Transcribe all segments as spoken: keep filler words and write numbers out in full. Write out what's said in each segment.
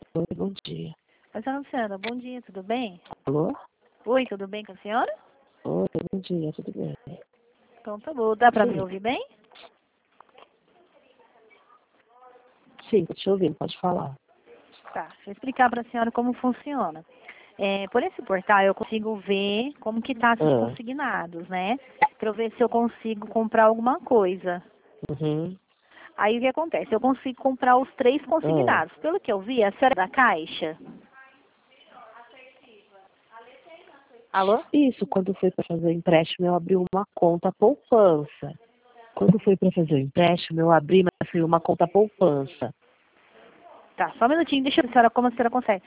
Oi, bom dia. Oi, dona Luciana, bom dia, tudo bem? Alô? Oi, tudo bem com a senhora? Oi, bom dia, tudo bem? Então tá bom, dá pra Sim. me ouvir bem? Sim, tô te ouvindo, pode falar. Tá, deixa eu explicar pra senhora como funciona. É, por esse portal eu consigo ver como que tá esses Ah, consignados, né? Pra eu ver se eu consigo comprar alguma coisa. uhum, Aí o que acontece? Eu consigo comprar os três ah. consignados. Pelo que eu vi, a senhora é da Caixa. Alô? Isso, quando foi para fazer o empréstimo, eu abri uma conta poupança. Quando foi para fazer o empréstimo, eu abri, mas foi uma conta poupança. Tá, só um minutinho, deixa eu ver a senhora como a senhora consegue.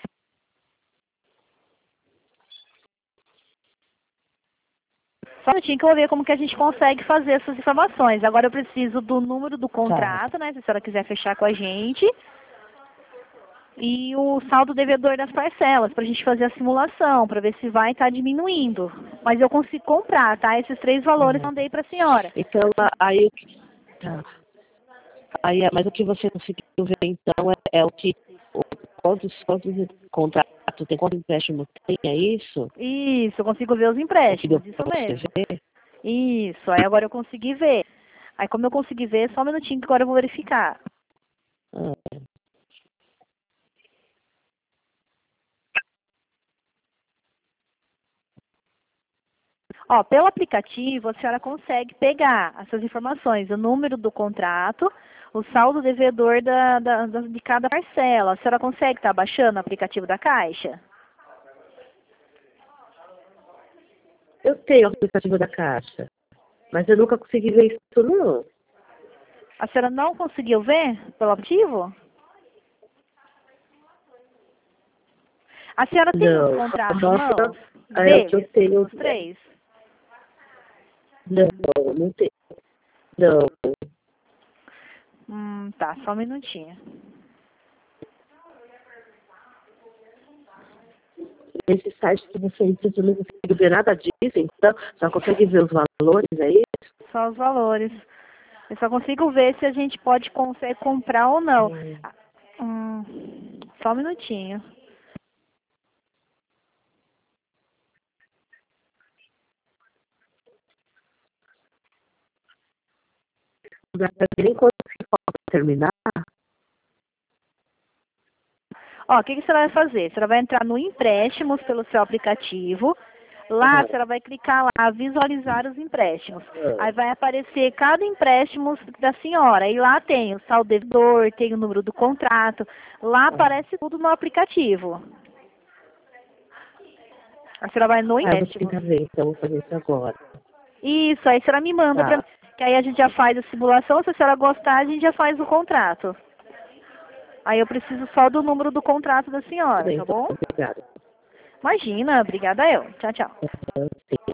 Só um minutinho que eu vou ver como que a gente consegue fazer essas informações. Agora eu preciso do número do Tá. contrato, né? Se a senhora quiser fechar com a gente. E o saldo devedor das parcelas, para a gente fazer a simulação, para ver se vai estar diminuindo. Mas eu consigo comprar, tá? Esses três valores eu Uhum. mandei para a senhora. Então, a- aí, o que- tá. Aí, mas o que você conseguiu ver, então, é, é o que, o, quantos, quantos contratos tem, quanto empréstimo tem, é isso? Isso, eu consigo ver os O que deu empréstimos, isso para você mesmo. ver? Isso, aí agora eu consegui ver. Aí como eu consegui ver, só um minutinho que agora eu vou verificar. Ah, Ó, pelo aplicativo, a senhora consegue pegar essas informações, o número do contrato, o saldo devedor da, da- da- de cada parcela. A senhora consegue estar baixando o aplicativo da Caixa? eu tenho o aplicativo da Caixa, mas eu nunca consegui ver isso, não. A senhora não conseguiu ver pelo aplicativo? A senhora tem os Não. contratos em Nossa, mãos é o que eu deles, tenho. dos três? Não, não tem. Não. Hum, tá, só um minutinho. Nesse site que você entra, eu não consigo ver nada disso, então só consegue ver os valores, é isso? Só os valores. Eu só consigo ver se a gente pode conseguir comprar ou não. Hum. Ah, Hum, só um minutinho. Não dá pra ver nem quanto que falta terminar. Ó, o que, que você vai fazer? Você vai entrar no empréstimos pelo seu aplicativo. Lá, Ah, você vai clicar lá, visualizar os empréstimos. ah, Aí vai aparecer cada empréstimo da senhora. E lá tem o saldo devedor, tem o número do contrato. Lá ah. aparece tudo no aplicativo. A senhora vai no Ah, eu vou empréstimos. tentar ver, então vou fazer isso agora. Isso, aí a senhora me manda pra mim. Tá. Que aí a gente já faz a simulação. Se a senhora gostar, a gente já faz o contrato. Aí eu preciso só do número do contrato da Tudo senhora, bem, tá então, bom? obrigada. Imagina, obrigada eu. Tchau, tchau. Ah, sim.